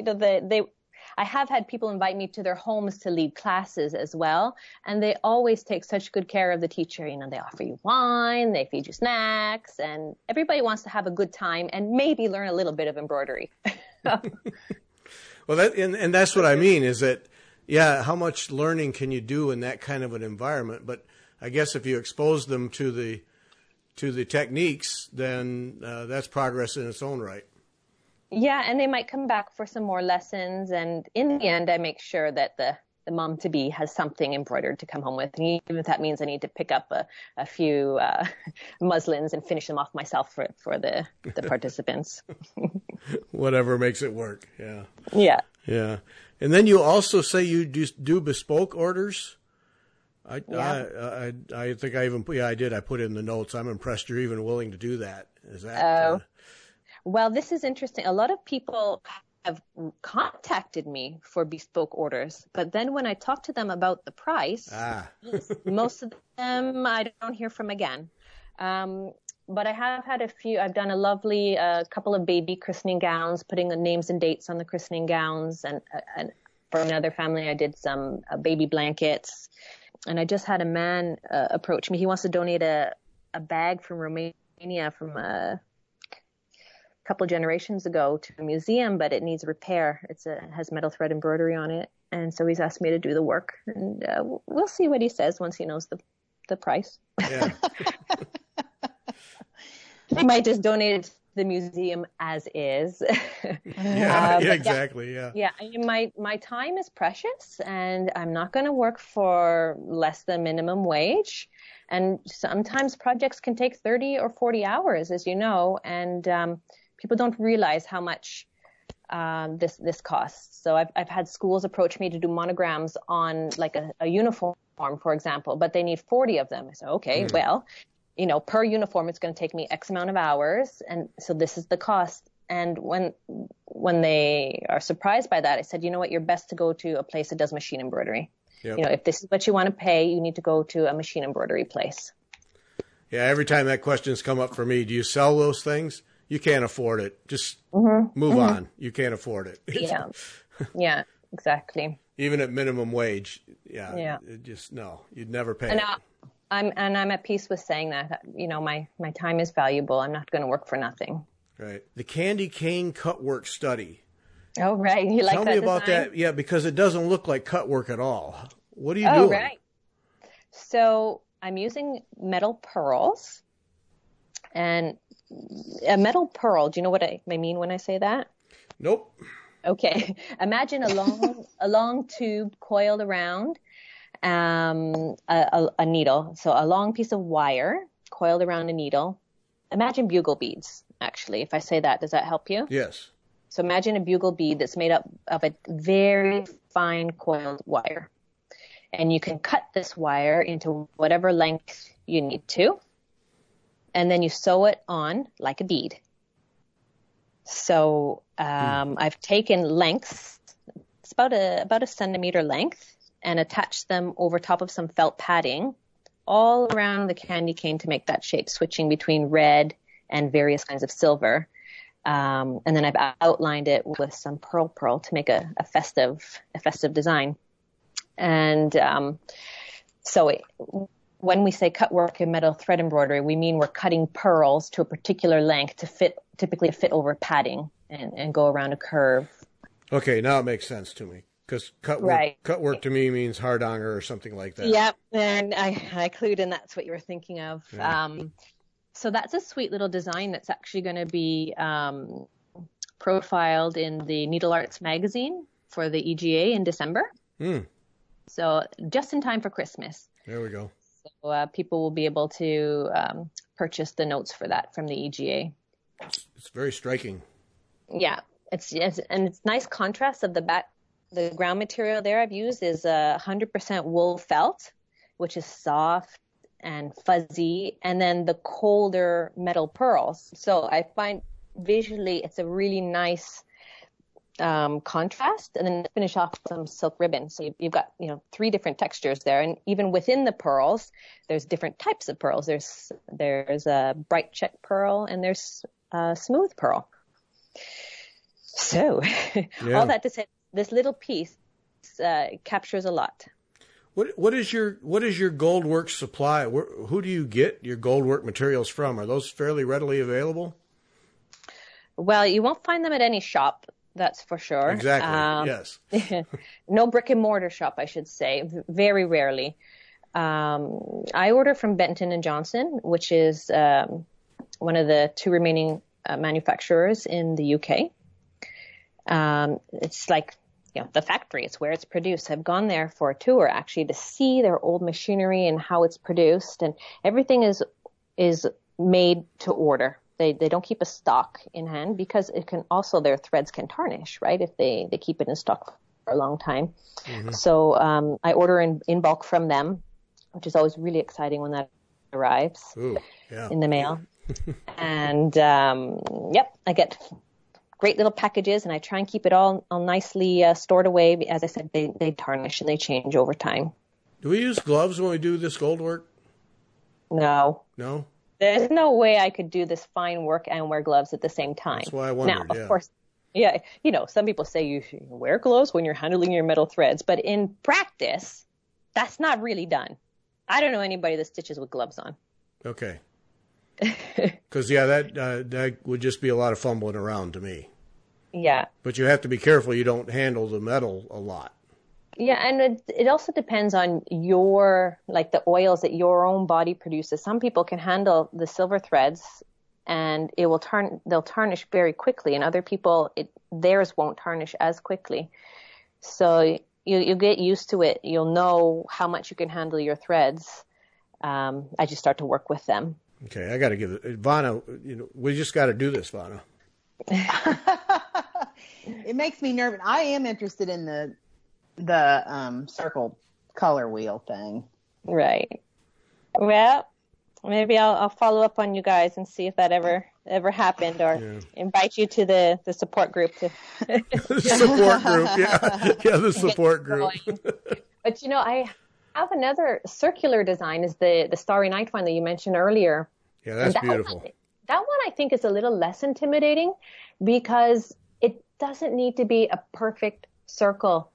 S3: I have had people invite me to their homes to lead classes as well, and they always take such good care of the teacher. They offer you wine, they feed you snacks, and everybody wants to have a good time and maybe learn a little bit of embroidery.
S1: Well, and that's what I mean is that, how much learning can you do in that kind of an environment? But I guess if you expose them to the techniques, then that's progress in its own right.
S3: Yeah, and they might come back for some more lessons. And in the end, I make sure that the mom-to-be has something embroidered to come home with. And even if that means I need to pick up a few muslins and finish them off myself for the participants.
S1: Whatever makes it work. Yeah.
S3: Yeah.
S1: Yeah. And then you also say you do bespoke orders. I think I even I did. I put it in the notes. I'm impressed you're even willing to do that. Is that?
S3: Well, this is interesting. A lot of people have contacted me for bespoke orders, but then when I talk to them about the price, most of them I don't hear from again. But I have had a few. I've done a lovely couple of baby christening gowns, putting the names and dates on the christening gowns, and for another family, I did some baby blankets. And I just had a man approach me. He wants to donate a bag from Romania from a couple of generations ago to a museum, but it needs repair. It has metal thread embroidery on it. And so he's asked me to do the work. And we'll see what he says once he knows the price. Yeah. He might just donate it to the museum as is.
S1: Exactly. Yeah.
S3: Yeah. My time is precious, and I'm not going to work for less than minimum wage. And sometimes projects can take 30 or 40 hours, as you know, and people don't realize how much this costs. So I've had schools approach me to do monograms on like a uniform, for example, but they need 40 of them. So, okay, well, per uniform, it's going to take me X amount of hours. And so this is the cost. And when they are surprised by that, I said, you know what, you're best to go to a place that does machine embroidery. Yep. If this is what you want to pay, you need to go to a machine embroidery place.
S1: Yeah, every time that question's come up for me, do you sell those things? you can't afford it. Just move on. You can't afford it.
S3: Yeah. Yeah, exactly.
S1: Even at minimum wage. Yeah. No, you'd never pay
S3: and
S1: it.
S3: I'm at peace with saying that, my time is valuable. I'm not going to work for nothing.
S1: Right. The candy cane cutwork study.
S3: Oh, right. You like
S1: Tell
S3: that
S1: me about
S3: design?
S1: that. Yeah, because it doesn't look like cutwork at all. What are you
S3: Oh,
S1: doing?
S3: right. So I'm using metal pearls. And a metal pearl, do you know what I mean when I say that?
S1: Nope.
S3: Okay. Imagine a long tube coiled around a needle. So a long piece of wire coiled around a needle. Imagine bugle beads, actually. If I say that, does that help you?
S1: Yes.
S3: So imagine a bugle bead that's made up of a very fine coiled wire. And you can cut this wire into whatever length you need to. And then you sew it on like a bead. So I've taken lengths, it's about a centimeter length, and attached them over top of some felt padding all around the candy cane to make that shape, switching between red and various kinds of silver. And then I've outlined it with some pearl to make a festive design. And when we say cut work in metal thread embroidery, we mean we're cutting pearls to a particular length to typically fit over padding and go around a curve.
S1: Okay, now it makes sense to me. Because cut work to me means hardanger or something like that.
S3: Yep, and I clued in that's what you were thinking of. Yeah. So that's a sweet little design that's actually going to be profiled in the Needle Arts magazine for the EGA in December. So just in time for Christmas.
S1: There we go.
S3: So people will be able to purchase the notes for that from the EGA.
S1: It's very striking.
S3: Yeah, it's nice contrast of the back. The ground material there I've used is 100% wool felt, which is soft and fuzzy, and then the colder metal pearls. So I find visually it's a really nice contrast, and then finish off with some silk ribbon. So you've got 3 different textures there, and even within the pearls, there's different types of pearls. There's a bright check pearl, and there's a smooth pearl. So all that to say, this little piece captures a lot.
S1: What is your Goldwork supply? Who do you get your Goldwork materials from? Are those fairly readily available?
S3: Well, you won't find them at any shop, that's for sure.
S1: Exactly. Yes.
S3: No brick and mortar shop, I should say. Very rarely. I order from Benton and Johnson, which is one of the 2 remaining manufacturers in the UK. It's like the factory. It's where it's produced. I've gone there for a tour actually to see their old machinery and how it's produced, and everything is made to order. They don't keep a stock in hand because their threads can tarnish, right? If they keep it in stock for a long time. Mm-hmm. So I order in bulk from them, which is always really exciting when that arrives in the mail. And I get great little packages, and I try and keep it all nicely stored away. As I said, they tarnish and they change over time.
S1: Do we use gloves when we do this Goldwork?
S3: No.
S1: No?
S3: There's no way I could do this fine work and wear gloves at the same time.
S1: That's why I wondered.
S3: Now, of course, some people say you should wear gloves when you're handling your metal threads, but in practice, that's not really done. I don't know anybody that stitches with gloves on.
S1: Okay. Because, that would just be a lot of fumbling around to me.
S3: Yeah.
S1: But you have to be careful you don't handle the metal a lot.
S3: Yeah, and it also depends on the oils that your own body produces. Some people can handle the silver threads and they'll tarnish very quickly, and other people, theirs won't tarnish as quickly. So you get used to it. You'll know how much you can handle your threads as you start to work with them.
S1: Okay, I got to give it, Vanna, we just got to do this, Vanna.
S2: It makes me nervous. I am interested in the circle color wheel thing.
S3: Right. Well, maybe I'll follow up on you guys and see if that ever happened, or invite you to the support group.
S1: Support group, yeah, the support group.
S3: But I have another circular design, is the Starry Night one that you mentioned earlier.
S1: Yeah, that's beautiful.
S3: That one I think is a little less intimidating because it doesn't need to be a perfect circle.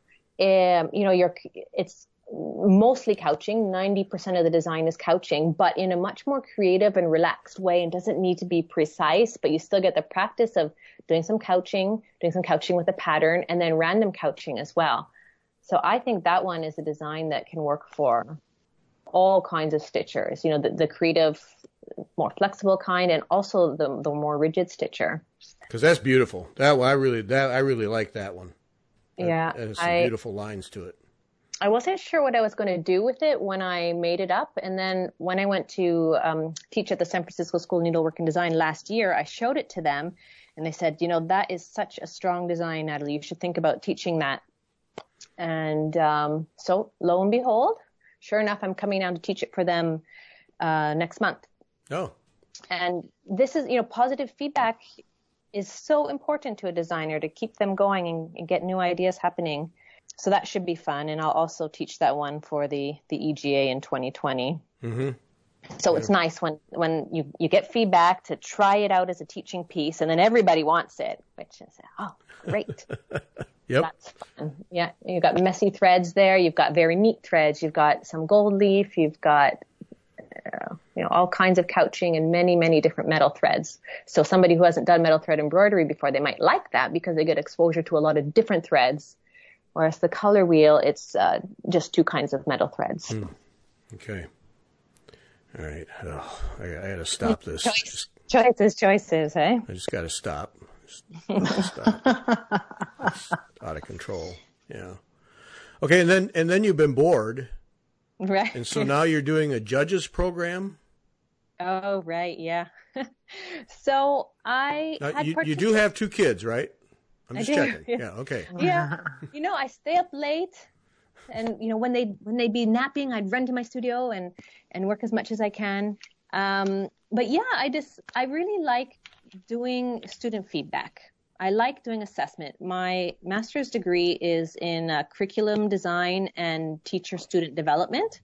S3: It's mostly couching. 90% of the design is couching, but in a much more creative and relaxed way, and doesn't need to be precise, but you still get the practice of doing some couching with a pattern, and then random couching as well. So I think that one is a design that can work for all kinds of stitchers, the creative, more flexible kind, and also the more rigid stitcher.
S1: Because that's beautiful. I really like that one.
S3: Yeah.
S1: It has some beautiful lines to it.
S3: I wasn't sure what I was going to do with it when I made it up. And then when I went to teach at the San Francisco School of Needlework and Design last year, I showed it to them and they said, that is such a strong design, Natalie. You should think about teaching that. And so lo and behold, sure enough, I'm coming down to teach it for them next month.
S1: Oh.
S3: And this is, positive feedback is so important to a designer to keep them going and get new ideas happening. So that should be fun. And I'll also teach that one for the EGA in 2020. Mm-hmm. So it's nice when you get feedback to try it out as a teaching piece, and then everybody wants it, which is, oh, great.
S1: Yep.
S3: That's fun. Yeah. You've got messy threads there. You've got very neat threads. You've got some gold leaf. You've got, all kinds of couching and many, many different metal threads. So somebody who hasn't done metal thread embroidery before, they might like that because they get exposure to a lot of different threads. Whereas the color wheel, it's just two kinds of metal threads.
S1: Okay. All right. Oh, I got to stop this.
S3: Choices, eh?
S1: I just got to stop. Stop. It's out of control. Yeah. Okay, and then you've been bored.
S3: Right.
S1: And so now you're doing a judges program?
S3: Oh, right. Yeah. So
S1: you do have 2 kids, right? I'm just checking. Yeah. Okay.
S3: Yeah. I stay up late, and when they'd be napping, I'd run to my studio and work as much as I can. But yeah, I really like doing student feedback. I like doing assessment. My master's degree is in curriculum design and teacher-student development.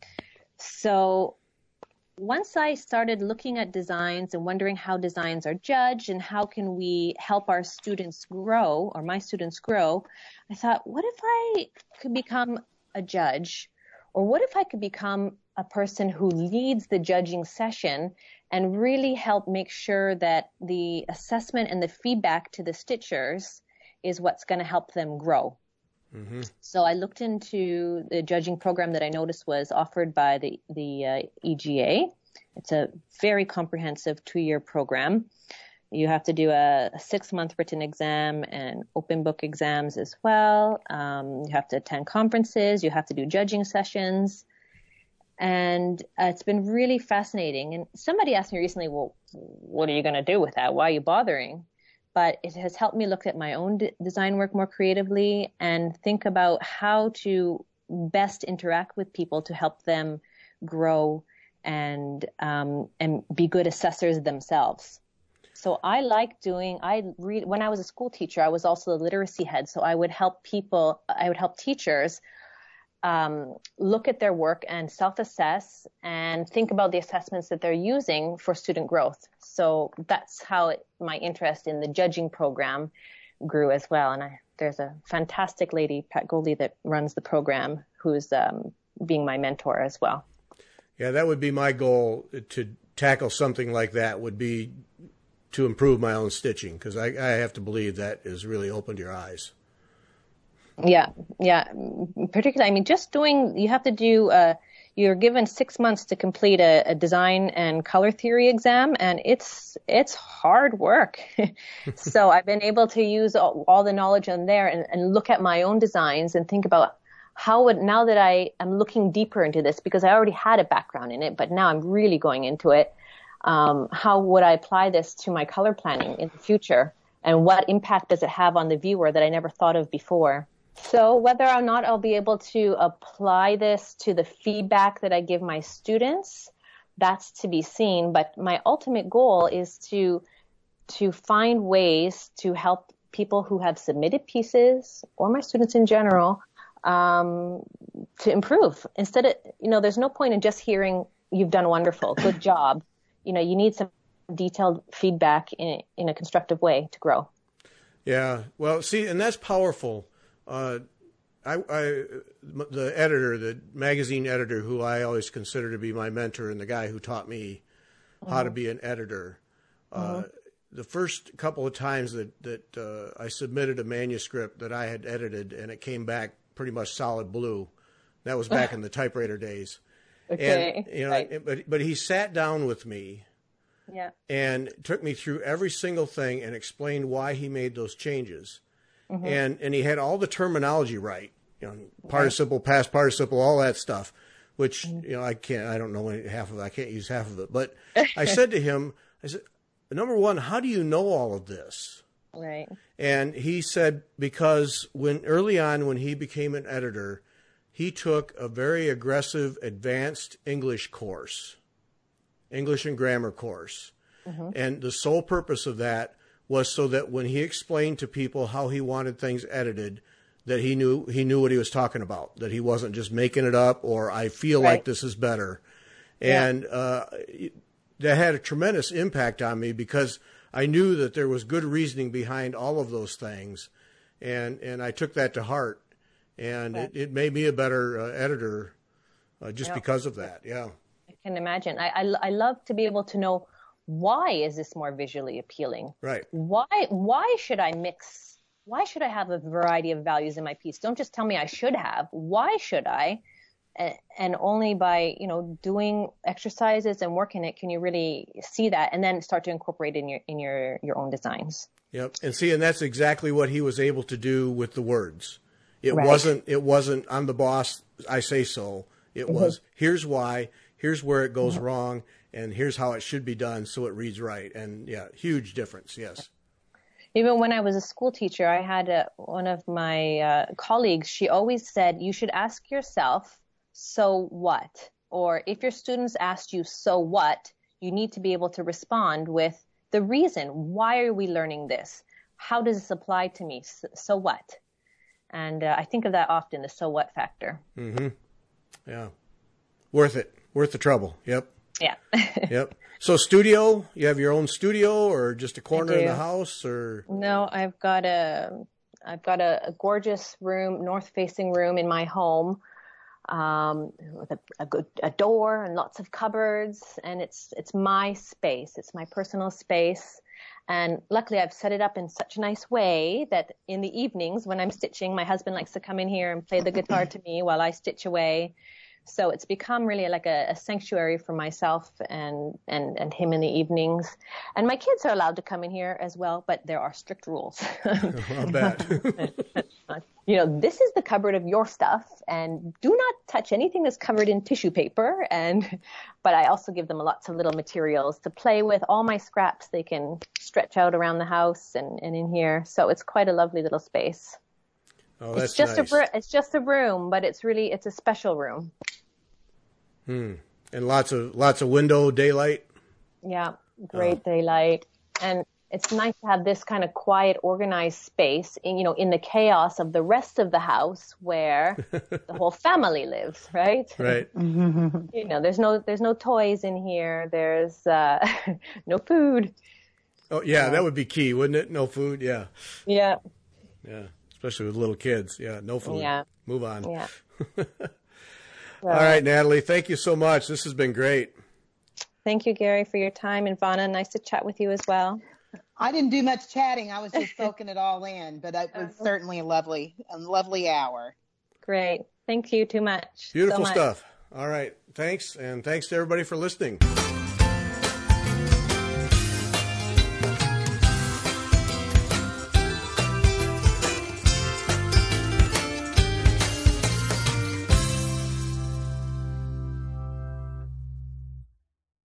S3: So once I started looking at designs and wondering how designs are judged and how can we help our students grow, or my students grow, I thought, what if I could become a judge? Or what if I could become a person who leads the judging session and really help make sure that the assessment and the feedback to the stitchers is what's going to help them grow. Mm-hmm. So I looked into the judging program that I noticed was offered by the EGA. It's a very comprehensive 2-year program. You have to do a 6-month written exam and open book exams as well. You have to attend conferences. You have to do judging sessions. And it's been really fascinating. And somebody asked me recently, well, what are you going to do with that? Why are you bothering? But it has helped me look at my own design work more creatively and think about how to best interact with people to help them grow and be good assessors themselves. So I like when I was a school teacher, I was also the literacy head. So I would help teachers look at their work and self-assess and think about the assessments that they're using for student growth. So that's how my interest in the judging program grew as well. And there's a fantastic lady, Pat Goldie, that runs the program, who's being my mentor as well.
S1: Yeah, that would be my goal to tackle something like that, would be to improve my own stitching, because I have to believe that has really opened your eyes.
S3: Yeah. Particularly, you have to do, you're given 6 months to complete a design and color theory exam, and it's hard work. So I've been able to use all the knowledge on there and look at my own designs and think about now that I am looking deeper into this, because I already had a background in it, but now I'm really going into it. How would I apply this to my color planning in the future? And what impact does it have on the viewer that I never thought of before? So whether or not I'll be able to apply this to the feedback that I give my students, that's to be seen. But my ultimate goal is to find ways to help people who have submitted pieces, or my students in general, to improve. Instead of, there's no point in just hearing, you've done wonderful, good job. You need some detailed feedback in a constructive way to grow.
S1: Yeah. Well, see, and that's powerful. The editor, the magazine editor, who I always consider to be my mentor and the guy who taught me how to be an editor, the first couple of times that I submitted a manuscript that I had edited and it came back pretty much solid blue, that was back in the typewriter days.
S3: Okay.
S1: And,
S3: right.
S1: but he sat down with me.
S3: Yeah.
S1: And took me through every single thing and explained why he made those changes. And he had all the terminology right, participle, past participle, all that stuff, which, I don't know half of it. I can't use half of it. But I said to him, number one, how do you know all of this?
S3: Right.
S1: And he said, because early on when he became an editor, he took a very aggressive advanced English course. English and grammar course. And the sole purpose of that was so that when he explained to people how he wanted things edited, that he knew what he was talking about, that he wasn't just making it up or I feel like this is better. And that had a tremendous impact on me because I knew that there was good reasoning behind all of those things. And I took that to heart. And it made me a better editor just because of that. Yeah.
S3: Can imagine. I love to be able to know, why is this more visually appealing?
S1: Right.
S3: Why should I mix? Why should I have a variety of values in my piece? Don't just tell me I should have. Why should I? And only by, doing exercises and working it can you really see that and then start to incorporate it in your own designs.
S1: Yep. And that's exactly what he was able to do with the words. It wasn't I'm the boss, I say so. It was here's why. Here's where it goes wrong, and here's how it should be done so it reads right. And, huge difference, yes.
S3: Even when I was a school teacher, I had one of my colleagues, she always said, you should ask yourself, so what? Or if your students asked you, so what, you need to be able to respond with the reason. Why are we learning this? How does this apply to me? So what? And I think of that often, the so what factor.
S1: Yeah. Worth it. Worth the trouble. Yep.
S3: Yeah.
S1: Yep. So studio, you have your own studio or just a corner in the house or?
S3: No, I've got a gorgeous room, north-facing room in my home, with a door and lots of cupboards, and it's my space. It's my personal space. And luckily I've set it up in such a nice way that in the evenings when I'm stitching, my husband likes to come in here and play the guitar to me while I stitch away. So it's become really like a sanctuary for myself and him in the evenings. And my kids are allowed to come in here as well, but there are strict rules.
S1: I'll bet.
S3: This is the cupboard of your stuff, and do not touch anything that's covered in tissue paper. But I also give them lots of little materials to play with. All my scraps they can stretch out around the house and in here. So it's quite a lovely little space.
S1: Oh, that's
S3: nice. It's just a room, but it's a special room.
S1: And lots of window daylight.
S3: Yeah, great daylight, and it's nice to have this kind of quiet, organized space in the chaos of the rest of the house where the whole family lives, right?
S1: Right.
S3: There's no toys in here. There's no food.
S1: Oh yeah, that would be key, wouldn't it? No food. Yeah.
S3: Yeah.
S1: Yeah. Especially with little kids. Yeah, no food.
S3: Yeah.
S1: Move on.
S3: Yeah.
S1: All right, Natalie, thank you so much. This has been great.
S3: Thank you, Gary, for your time. And Vonna, nice to chat with you as well.
S2: I didn't do much chatting. I was just soaking it all in, but it was certainly a lovely hour.
S3: Great. Thank you too much.
S1: Beautiful
S3: so much.
S1: stuff. All right. Thanks. And thanks to everybody for listening.